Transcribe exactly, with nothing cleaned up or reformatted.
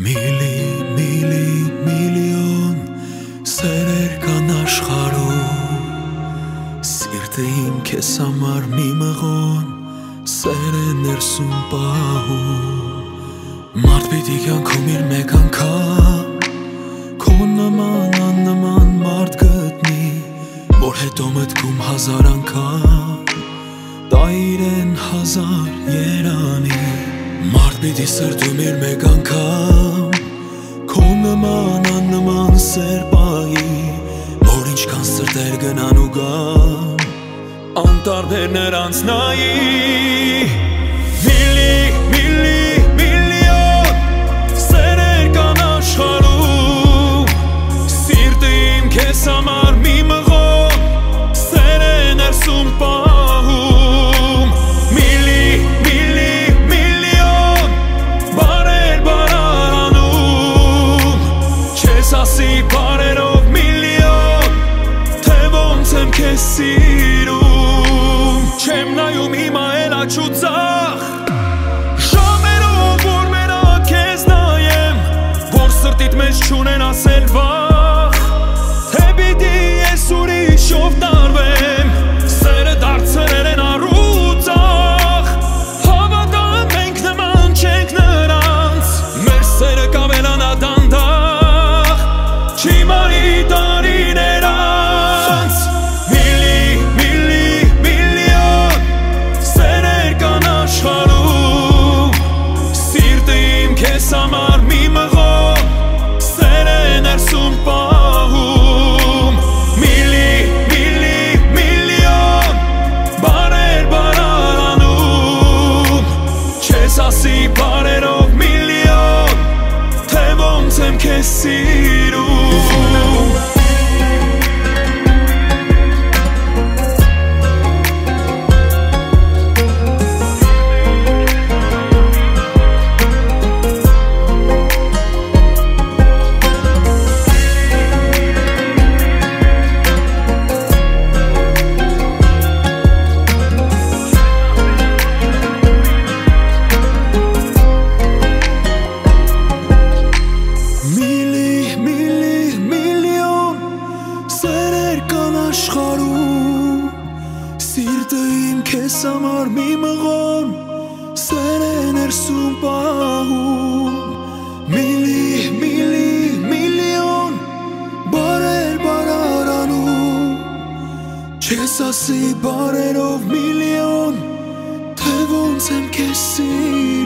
Միլի, միլի, միլիոն սերեր կան աշխարհում, սիրտը իմ քեզ համար մի մղոն սեր է ներսում պահում։ Մարդ պիտի կյանքում իր մեկ անգամ քո նման աննման մարդ գտնի, որ հետո մտքում հազար անգամ տա իրեն հազար երանի։ Մարդ պիտի սրտում իր մեկ անգամ քո նման աննման սեր պահի, որ ինչքան սրտեր գնան ու գան անտարբեր նրանց նայի։ Միլի, միլի, միլիոն սերեր կան աշխարհում, սիրտը իմ քեզ համար մի մղոն սեր է ներսում պահում։ Միլի, միլի, միլիոն բարեր բարարանում, չես ասի բարերով միլիոն, թե ոնց եմ քեզ սիրում։ Չեմ նայում հիմա էլ աջ ու ձախ, ժամերով որ մենակ քեզ նայեմ, որ սրտիդ մեջ չունեն ասել վախ, թե պիտի ես ուրիշով տարվեմ, սերը դարձրել են առուծախ։ Հավատամ մենք նման չենք նրանց, մեր սերը կավելանա դանդաղ, չի մարի տարիներ անց։ Միլի, միլի, միլիոն սերեր կան աշխարհում, սիրտը իմ քեզ համար մի մղոն սեր է ներսում պահում։ Միլի, միլի, միլիոն բարեր բարարանում, չես ասի բարերով միլիոն, թե ոնց եմ քեզ սիրում։ Աշխարհում սիրտը իմ քեզ համար մի մղոն սեր է ներսում պահում։ Միլի, միլի, միլիոն բարեր բարարանում, չես ասի բարերով միլիոն, թե ոնց եմ քեզ սիրում։